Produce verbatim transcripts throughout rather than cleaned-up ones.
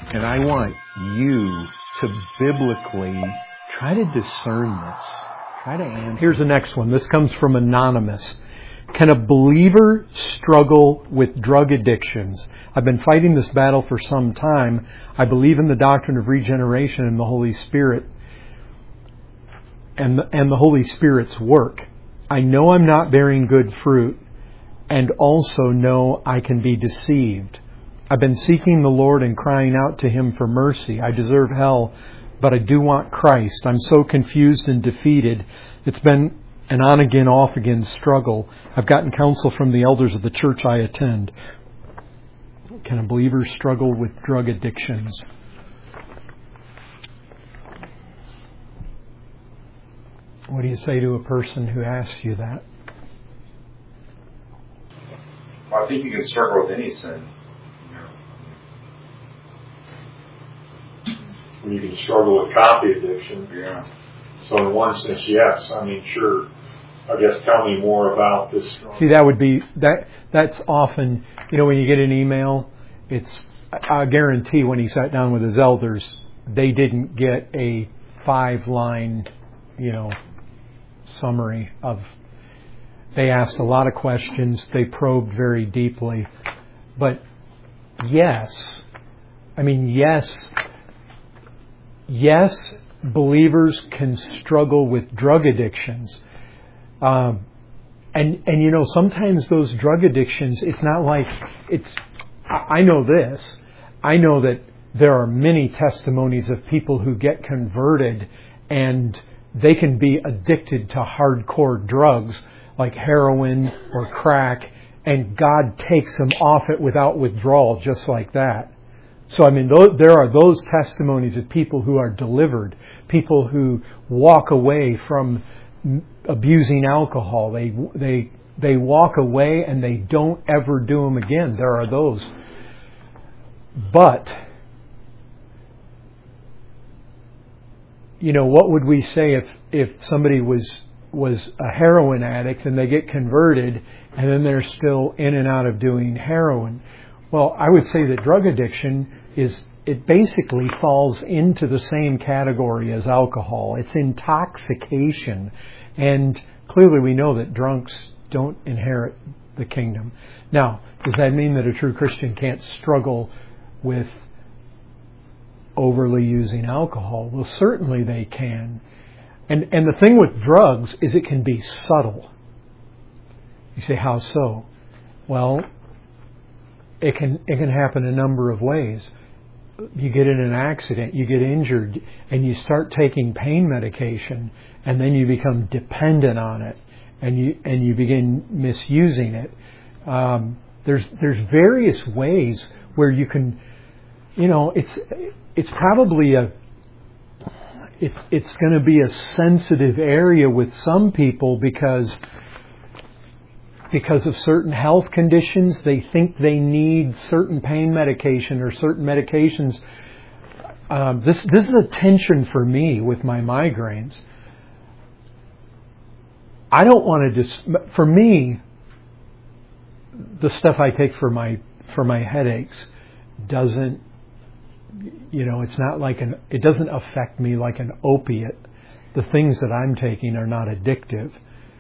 And I want you to biblically try to discern this. Try to answer. Here's the next one. This comes from Anonymous. Can a believer struggle with drug addictions? I've been fighting this battle for some time. I believe in the doctrine of regeneration and the Holy Spirit and the, and the Holy Spirit's work. I know I'm not bearing good fruit and also know I can be deceived. I've been seeking the Lord and crying out to Him for mercy. I deserve hell, but I do want Christ. I'm so confused and defeated. It's been an on-again, off-again struggle. I've gotten counsel from the elders of the church I attend. Can a believer struggle with drug addictions? What do you say to a person who asks you that? Well, I think you can struggle with any sin. Well, you can struggle with coffee addiction. Yeah. So in one sense, yes. I mean, sure. I guess tell me more about this. See, that would be that. That's often, you know, when you get an email, it's. I guarantee when he sat down with his elders, they didn't get a five-line, you know, summary of. They asked a lot of questions. They probed very deeply, but yes, I mean yes, yes, believers can struggle with drug addictions. Um, and, and you know, sometimes those drug addictions, it's not like it's, I know this, I know that there are many testimonies of people who get converted and they can be addicted to hardcore drugs like heroin or crack, and God takes them off it without withdrawal just like that. So, I mean, th- there are those testimonies of people who are delivered, people who walk away from abusing alcohol. They they they walk away and they don't ever do them again. There are those. But, you know, what would we say if, if somebody was was a heroin addict and they get converted and then they're still in and out of doing heroin? Well, I would say that drug addiction is, it basically falls into the same category as alcohol. It's intoxication. And clearly we know that drunks don't inherit the kingdom. Now, does that mean that a true Christian can't struggle with overly using alcohol? Well, certainly they can. And and the thing with drugs is it can be subtle. You say, how so? Well, it can it can happen a number of ways. You get in an accident, you get injured, and you start taking pain medication, and then you become dependent on it, and you and you begin misusing it. Um, there's there's various ways where you can, you know, it's it's probably a it's it's going to be a sensitive area with some people because. Because of certain health conditions, they think they need certain pain medication or certain medications. Um, this this is a tension for me with my migraines. I don't want to just. For me, the stuff I take for my for my headaches doesn't. You know, it's not like an. It doesn't affect me like an opiate. The things that I'm taking are not addictive.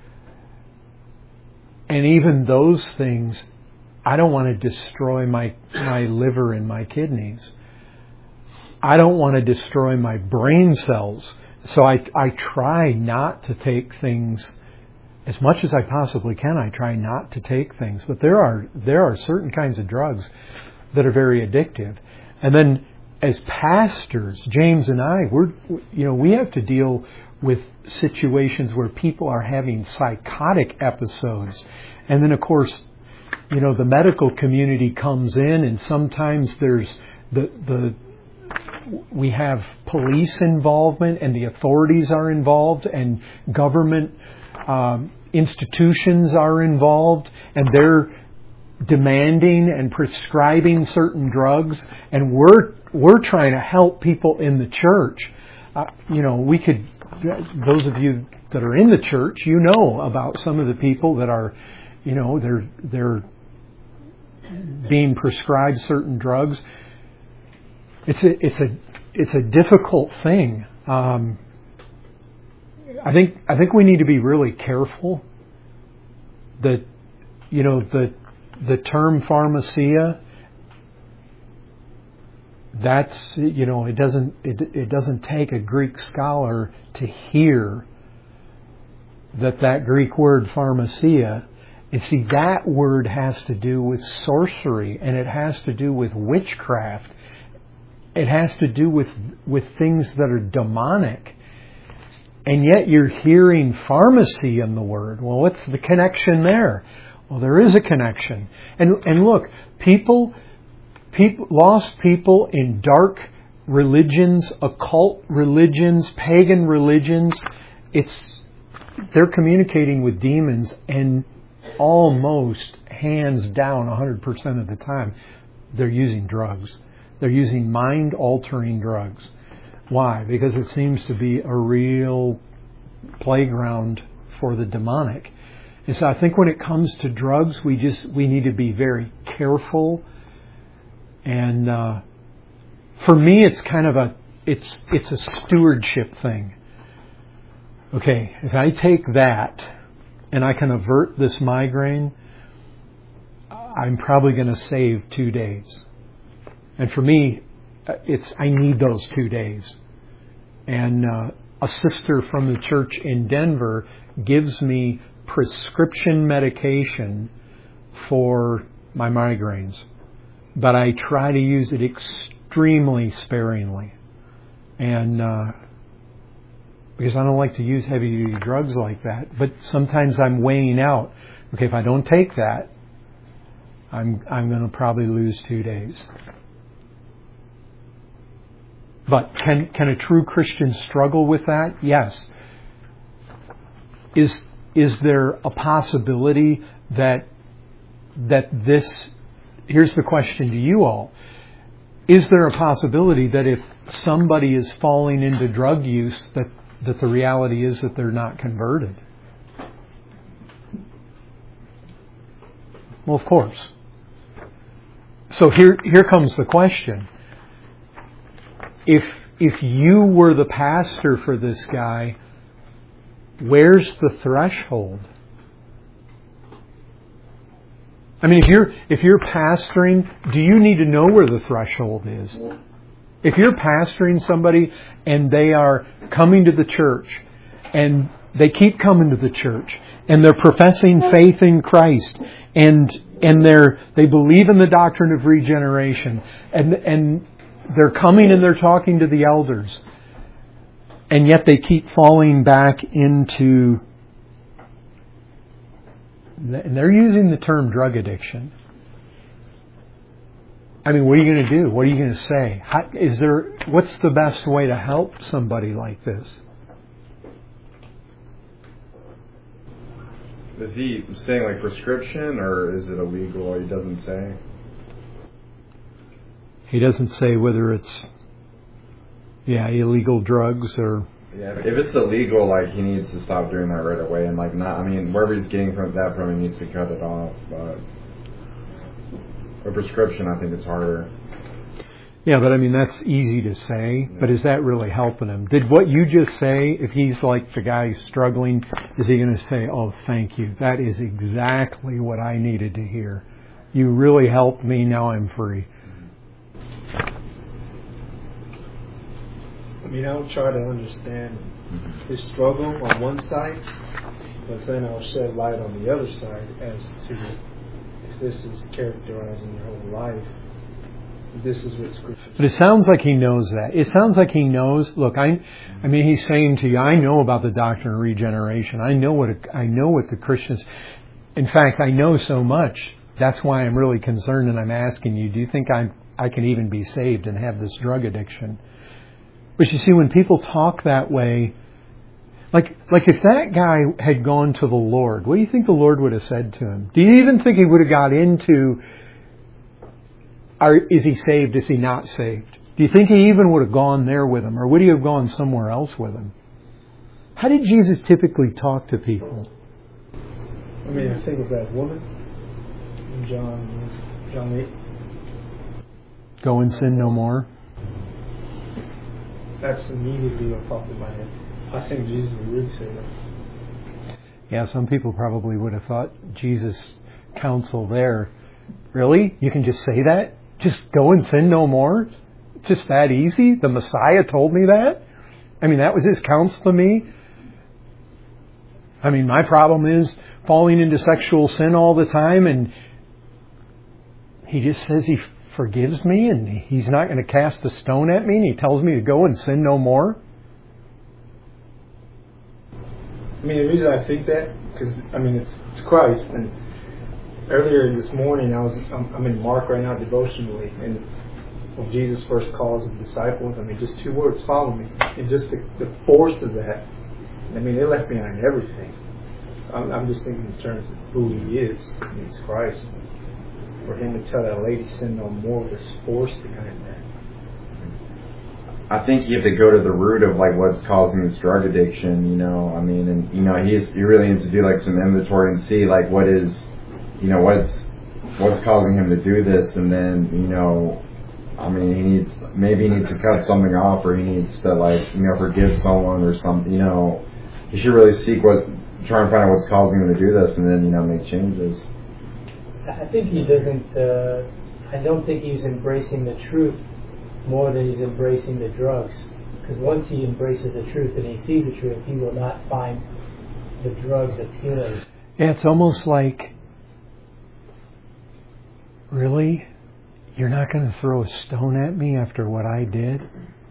And even those things, I don't want to destroy my, my liver and my kidneys. I don't want to destroy my brain cells. So I, I try not to take things as much as I possibly can. I try not to take things. But there are, there are certain kinds of drugs that are very addictive. And then as pastors, James and I, we're, you know, we have to deal with situations where people are having psychotic episodes. And then, of course, you know, the medical community comes in, and sometimes there's the, the we have police involvement, and the authorities are involved, and government um, institutions are involved, and they're demanding and prescribing certain drugs, and we're we're trying to help people in the church. Uh, you know, we could. Those of you that are in the church, you know about some of the people that are, you know, they're they're being prescribed certain drugs. it's a it's a it's a difficult thing. Um, I think I think we need to be really careful that, you know, the the term pharmacia, that's, you know, it doesn't it, it doesn't take a Greek scholar to hear that that Greek word pharmacia, you see, that word has to do with sorcery, and it has to do with witchcraft. It has to do with with things that are demonic. And yet you're hearing pharmacy in the word. Well, what's the connection there? Well, there is a connection. And and look, people, people, lost people in dark religions, occult religions, pagan religions, it's they're communicating with demons, and almost hands down one hundred percent of the time they're using drugs. They're using mind-altering drugs. Why? Because it seems to be a real playground for the demonic. And so I think when it comes to drugs, we just we need to be very careful. And uh, for me, it's kind of a it's it's a stewardship thing. Okay, if I take that and I can avert this migraine, I'm probably going to save two days. And for me, it's I need those two days. And uh, a sister from the church in Denver gives me prescription medication for my migraines. But I try to use it extremely sparingly. And uh, because I don't like to use heavy-duty drugs like that. But sometimes I'm weighing out, okay, if I don't take that, I'm I'm going to probably lose two days. But can can a true Christian struggle with that? Yes. Is is there a possibility that that this, here's the question to you all. Is there a possibility that if somebody is falling into drug use, that, that the reality is that they're not converted? Well, of course. So here here comes the question. If if you were the pastor for this guy, where's the threshold? I mean, if you're if you're pastoring, do you need to know where the threshold is? If you're pastoring somebody and they are coming to the church and they keep coming to the church and they're professing faith in Christ and and they're they believe in the doctrine of regeneration and and they're coming and they're talking to the elders, and yet they keep falling back into, and they're using the term drug addiction. I mean, what are you going to do? What are you going to say? How, is there? What's the best way to help somebody like this? Is he saying like prescription, or is it illegal? He doesn't say. He doesn't say whether it's, yeah, illegal drugs or... Yeah, if it's illegal, like, he needs to stop doing that right away. And, like, not, I mean, wherever he's getting from that from, he needs to cut it off. But a prescription, I think it's harder. Yeah, but I mean, that's easy to say. Yeah. But is that really helping him? Did what you just say, if he's like the guy who's struggling, is he going to say, oh, thank you. That is exactly what I needed to hear. You really helped me. Now I'm free. I mean, I'll try to understand his struggle on one side, but then I'll shed light on the other side as to if this is characterizing your whole life. This is what Scripture. But it sounds like he knows that. It sounds like he knows. Look, I, I mean, he's saying to you, I know about the doctrine of regeneration. I know what a, I know what the Christians. In fact, I know so much. That's why I'm really concerned, and I'm asking you: do you think I I can even be saved and have this drug addiction? But you see, when people talk that way, like like if that guy had gone to the Lord, what do you think the Lord would have said to him? Do you even think he would have got into, are, is he saved, is he not saved? Do you think he even would have gone there with him? Or would he have gone somewhere else with him? How did Jesus typically talk to people? I mean, I think of that woman in John, John eight. Go and sin no more. that's immediately what popped in my head. I think Jesus would really say that. Yeah, some people probably would have thought Jesus' counsel there, really? You can just say that? Just go and sin no more? Just that easy? The Messiah told me that? I mean, that was his counsel to me? I mean, my problem is falling into sexual sin all the time, and he just says he forgives me and he's not going to cast a stone at me, and he tells me to go and sin no more. I mean, the reason I think that, because, I mean, it's, it's Christ. And earlier this morning, I was, I'm, I'm in Mark right now devotionally, and when Jesus first calls the disciples, I mean, just two words, follow me. And just the, the force of that, I mean, they left behind everything. I'm, I'm just thinking in terms of who he is. I mean, it's Christ. For him to tell that lady, sin no more, there's force behind that. I think you have to go to the root of like what's causing this drug addiction, you know. I mean, and you know, he's he really needs to do like some inventory and see like what is, you know, what's what's causing him to do this, and then you know, I mean, he needs maybe he needs to cut something off, or he needs to like you know forgive someone or something. You know, he should really seek what, try and find out what's causing him to do this, and then you know make changes. I think he doesn't. Uh, I don't think he's embracing the truth more than he's embracing the drugs. Because once he embraces the truth and he sees the truth, he will not find the drugs appealing. Yeah, it's almost like, really? You're not going to throw a stone at me after what I did?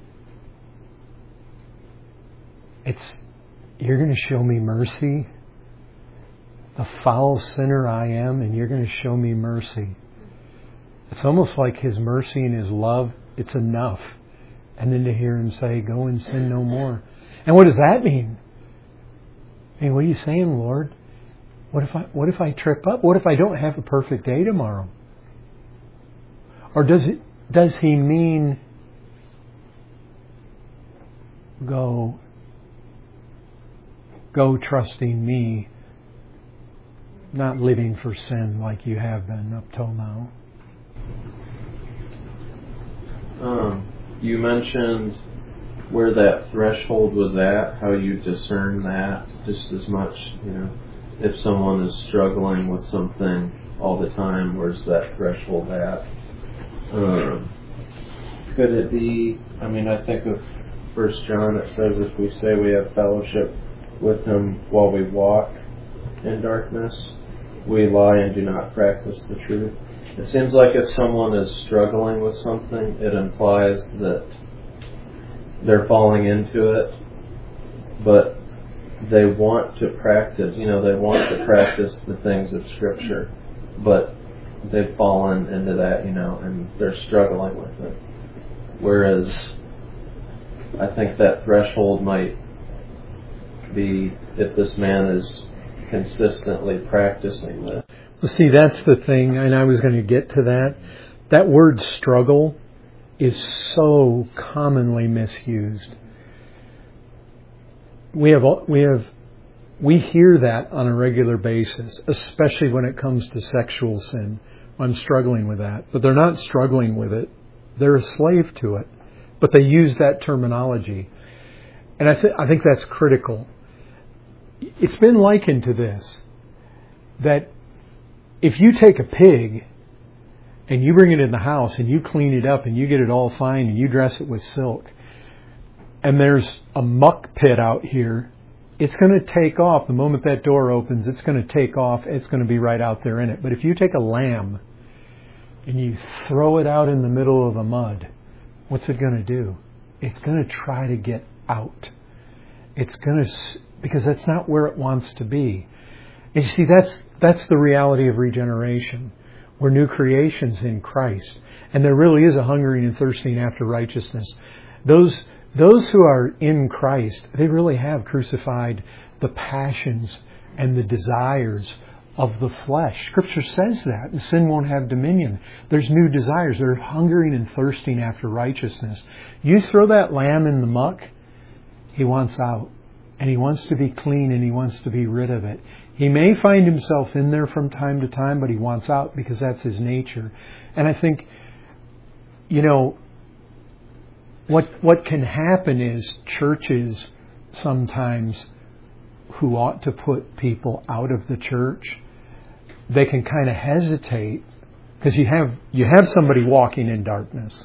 It's, you're going to show me mercy? The foul sinner I am, and you're going to show me mercy. It's almost like his mercy and his love, it's enough. And then to hear him say, go and sin no more. And what does that mean? I mean, what are you saying, Lord? What if I what if I trip up? What if I don't have a perfect day tomorrow? Or does it does he mean go go trusting me, not living for sin like you have been up till now? Um, you mentioned where that threshold was at, how you discern that just as much, you know, if someone is struggling with something all the time, where's that threshold at? Um, could it be, I mean, I think of First John, it says if we say we have fellowship with him while we walk in darkness, we lie and do not practice the truth. It seems like if someone is struggling with something, it implies that they're falling into it, but they want to practice, you know, they want to practice the things of Scripture, but they've fallen into that, you know, and they're struggling with it. Whereas I think that threshold might be if this man is consistently practicing this. Well, see, that's the thing, and I was going to get to that. That word struggle is so commonly misused. We have, we have, we hear that on a regular basis, especially when it comes to sexual sin. I'm struggling with that, but they're not struggling with it. They're a slave to it, but they use that terminology, and I think I think that's critical. It's been likened to this, that if you take a pig and you bring it in the house and you clean it up and you get it all fine and you dress it with silk, and there's a muck pit out here, it's going to take off. The moment that door opens, it's going to take off. It's going to be right out there in it. But if you take a lamb and you throw it out in the middle of the mud, what's it going to do? It's going to try to get out. It's going to, because that's not where it wants to be. And you see, that's that's the reality of regeneration. We're new creations in Christ. And there really is a hungering and thirsting after righteousness. Those those who are in Christ, they really have crucified the passions and the desires of the flesh. Scripture says that. And sin won't have dominion. There's new desires. They're hungering and thirsting after righteousness. You throw that lamb in the muck, he wants out. And he wants to be clean and he wants to be rid of it. He may find himself in there from time to time, but he wants out because that's his nature. And I think, you know, what what can happen is churches sometimes who ought to put people out of the church, they can kind of hesitate because you have you have somebody walking in darkness,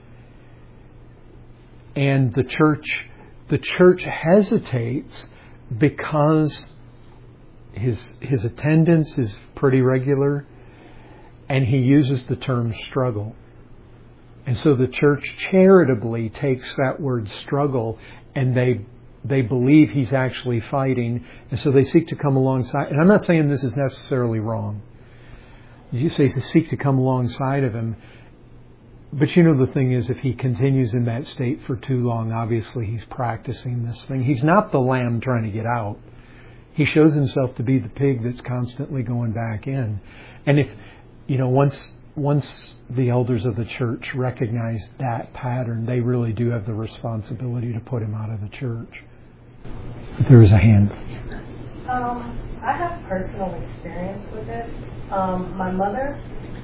and the church the church hesitates because his his attendance is pretty regular, and he uses the term struggle. And so the church charitably takes that word struggle, and they they believe he's actually fighting, and so they seek to come alongside. And I'm not saying this is necessarily wrong. You say to seek to come alongside of him, but you know the thing is, if he continues in that state for too long, obviously he's practicing this thing. He's not the lamb trying to get out. He shows himself to be the pig that's constantly going back in. And if, you know, once once the elders of the church recognize that pattern, they really do have the responsibility to put him out of the church. If there is a hand. Um, I have personal experience with it. Um, my mother,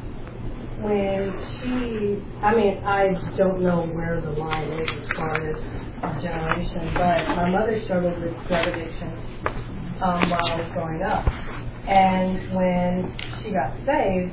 when she, I mean, I don't know where the line is as far as generation, but my mother struggled with drug addiction um, while I was growing up. And when she got saved,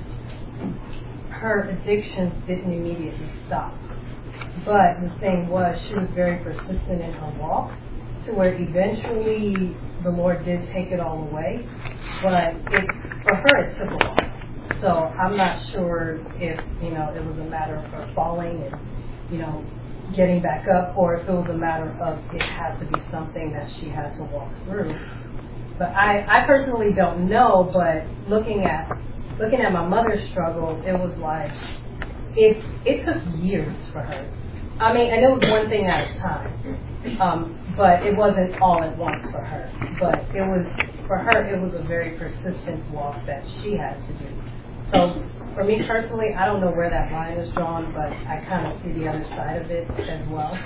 her addictions didn't immediately stop. But the thing was, she was very persistent in her walk, to where eventually the Lord did take it all away. But it, for her, it took a while. So I'm not sure if, you know, it was a matter of her falling and, you know, getting back up, or if it was a matter of it had to be something that she had to walk through. But I, I personally don't know, but looking at looking at my mother's struggle, it was like, it it took years for her. I mean, and it was one thing at a time, um, but it wasn't all at once for her. But it was, for her, it was a very persistent walk that she had to do. So for me personally, I don't know where that line is drawn, but I kind of see the other side of it as well.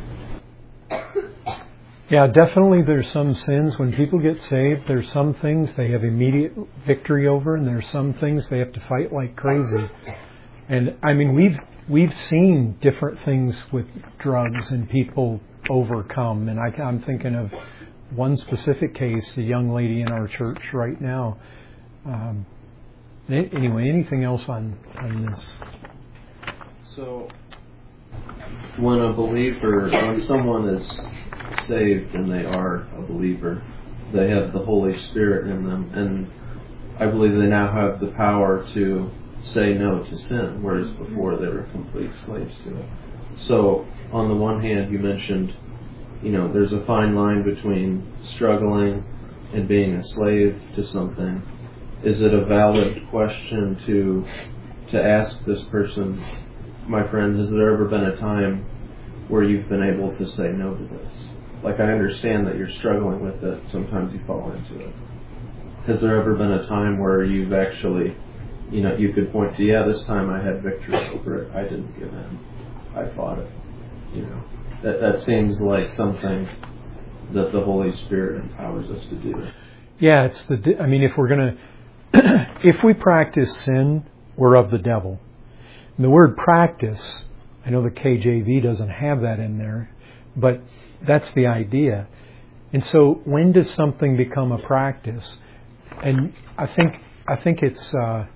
Yeah, definitely there's some sins. When people get saved, there's some things they have immediate victory over, and there's some things they have to fight like crazy. And I mean, we've we've seen different things with drugs and people overcome. And I, I'm thinking of one specific case, a young lady in our church right now. Um, anyway, anything else on, on this? So, when a believer, when someone is saved and they are a believer, they have the Holy Spirit in them, and I believe they now have the power to say no to sin, whereas before they were complete slaves to it. So on the one hand, you mentioned, you know, there's a fine line between struggling and being a slave to something. Is it a valid question to to ask this person, my friend, has there ever been a time where you've been able to say no to this? Like, I understand that you're struggling with it. Sometimes you fall into it. Has there ever been a time where you've actually, you know, you could point to, yeah, this time I had victory over it. I didn't give in. I fought it. You know, that that seems like something that the Holy Spirit empowers us to do. Yeah, it's the. I mean, if we're gonna, if we practice sin, we're of the devil. And the word practice, I know the K J V doesn't have that in there, but that's the idea. And so, when does something become a practice? And I think I think it's. Uh,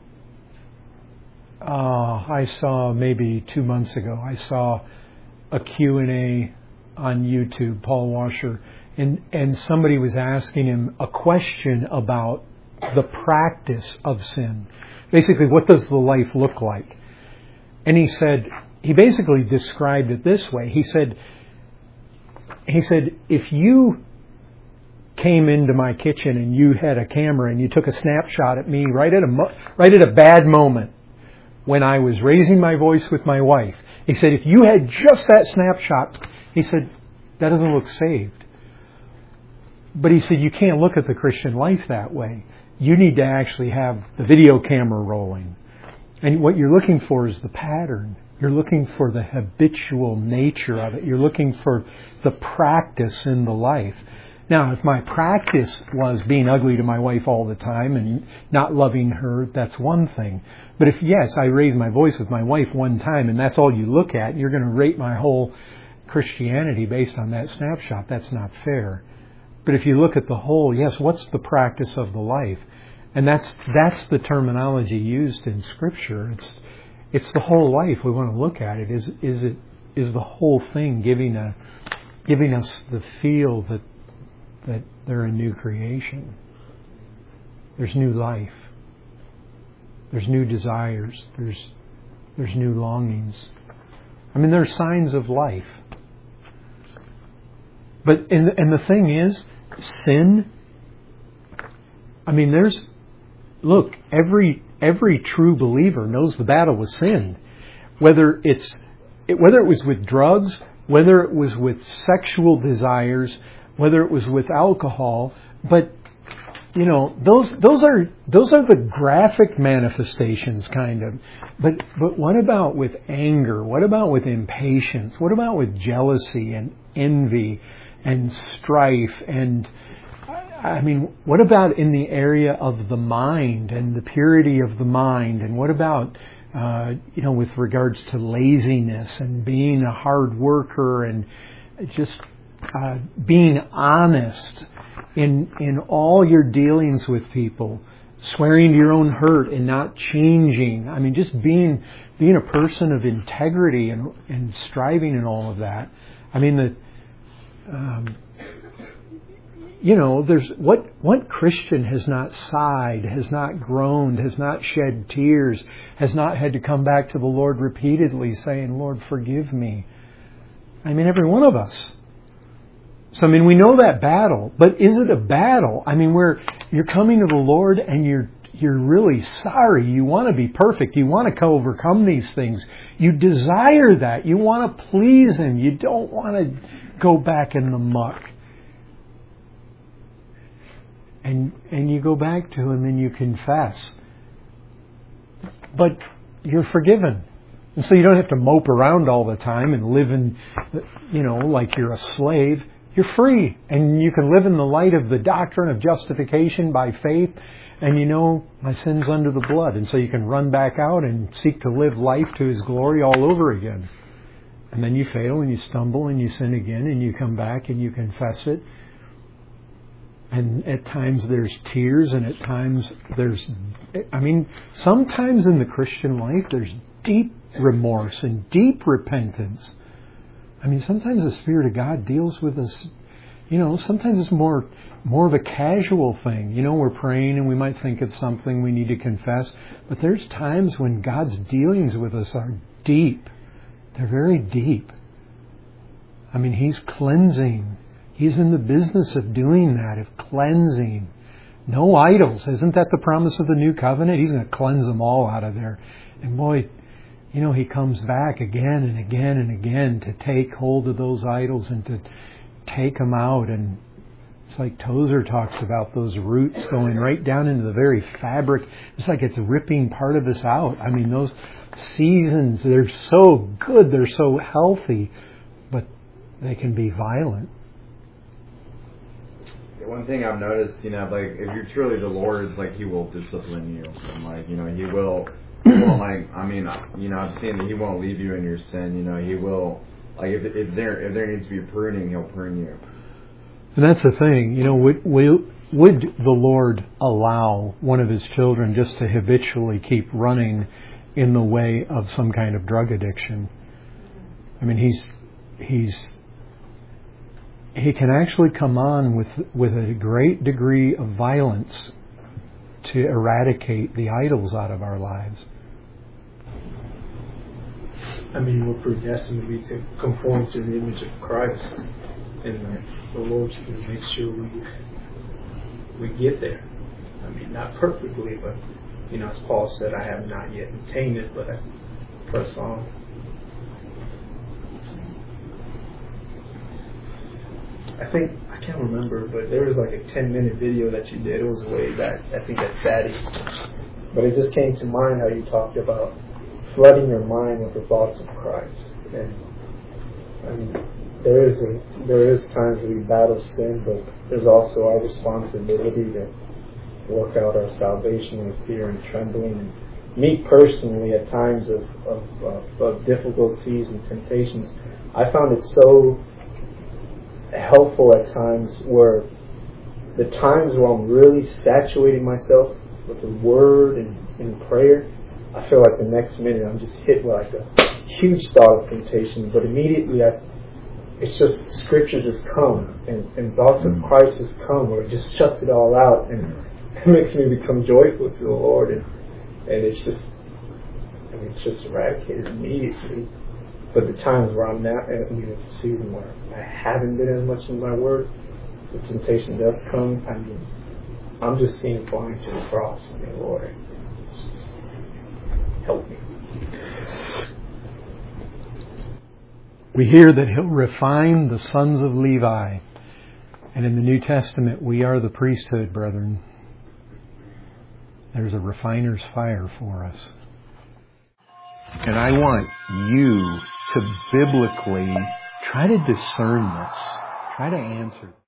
uh, I saw maybe two months ago. I saw a Q and A on YouTube, Paul Washer, and and somebody was asking him a question about the practice of sin. Basically, what does the life look like? And he said, he basically described it this way. He said, he said, if you came into my kitchen and you had a camera and you took a snapshot at me right at a mo- right at a bad moment when I was raising my voice with my wife, he said, if you had just that snapshot, he said, that doesn't look saved. But he said, you can't look at the Christian life that way. You need to actually have the video camera rolling. And what you're looking for is the pattern. You're looking for the habitual nature of it. You're looking for the practice in the life. Now, if my practice was being ugly to my wife all the time and not loving her, that's one thing. But if, yes, I raise my voice with my wife one time and that's all you look at, you're going to rate my whole Christianity based on that snapshot. That's not fair. But if you look at the whole, yes, what's the practice of the life? And that's that's the terminology used in Scripture. It's it's the whole life we want to look at it. Is is it is the whole thing giving a giving us the feel that that they're a new creation. There's new life. There's new desires. There's there's new longings. I mean, there's signs of life. But and and the thing is, sin. I mean, there's look. Every every true believer knows the battle with sin. Whether it's whether it was with drugs, whether it was with sexual desires, whether it was with alcohol, but you know, those those are those are the graphic manifestations, kind of. But but what about with anger? What about with impatience? What about with jealousy and envy and strife? And I mean, what about in the area of the mind and the purity of the mind? And what about uh, you know, with regards to laziness and being a hard worker and just uh, being honest in in all your dealings with people, swearing to your own hurt and not changing. I mean, just being being a person of integrity and and striving in all of that. I mean, the um, you know, there's what what Christian has not sighed, has not groaned, has not shed tears, has not had to come back to the Lord repeatedly saying, "Lord, forgive me." I mean, every one of us. So, I mean, we know that battle, but is it a battle? I mean, where you're coming to the Lord and you're you're really sorry. You want to be perfect. You want to overcome these things. You desire that. You want to please Him. You don't want to go back in the muck. And and you go back to Him and you confess. But you're forgiven. And so you don't have to mope around all the time and live in, you know, like you're a slave. You're free, and you can live in the light of the doctrine of justification by faith, and you know, my sin's under the blood, and so you can run back out and seek to live life to His glory all over again. And then you fail, and you stumble, and you sin again, and you come back, and you confess it. And at times there's tears, and at times there's, I mean, sometimes in the Christian life there's deep remorse and deep repentance. I mean, sometimes the Spirit of God deals with us, you know, sometimes it's more more of a casual thing. You know, we're praying and we might think of something we need to confess, but there's times when God's dealings with us are deep. They're very deep. I mean, He's cleansing. He's in the business of doing that, of cleansing. No idols. Isn't that the promise of the new covenant? He's going to cleanse them all out of there. And boy, you know, He comes back again and again and again to take hold of those idols and to take them out. And it's like Tozer talks about those roots going right down into the very fabric. It's like it's ripping part of us out. I mean, those seasons, they're so good, they're so healthy, but they can be violent. One thing I've noticed, you know, like, if you're truly the Lord's, like, He will discipline you. And, like, you know, He will... He won't, like, I mean, you know, I've seen that He won't leave you in your sin. You know, He will, like, if if there if there needs to be pruning, He'll prune you. And that's the thing, you know, would, would the Lord allow one of His children just to habitually keep running in the way of some kind of drug addiction? I mean, He's He's He can actually come on with with a great degree of violence to eradicate the idols out of our lives. I mean, we're predestined to be to conform to the image of Christ, and the Lord should make sure we we get there. I mean, not perfectly, but you know, as Paul said, I have not yet attained it, but I press on. I think, I can't remember, but there was like a ten minute video that you did. It was way back, I think at Fatty. But it just came to mind how you talked about flooding your mind with the thoughts of Christ. And I mean, there is a, there is times we battle sin, but there's also our responsibility to work out our salvation with fear and trembling. And me personally, at times of, of, of, of difficulties and temptations, I found it so helpful at times where the times where I'm really saturating myself with the Word and in prayer, I feel like the next minute I'm just hit with like a huge thought of temptation, but immediately I, it's just Scripture just come and, and thoughts of Christ just come, where it just shuts it all out and it makes me become joyful to the Lord, and and it's just I mean, it's just eradicated immediately. But the times where I'm not, I mean, it's a season where I haven't been as much in my Word, the temptation does come. I mean, I'm just seeing flying to the cross. I mean, Lord, just help me. We hear that He'll refine the sons of Levi. And in the New Testament, we are the priesthood, brethren. There's a refiner's fire for us. And I want you to biblically try to discern this. Try to answer.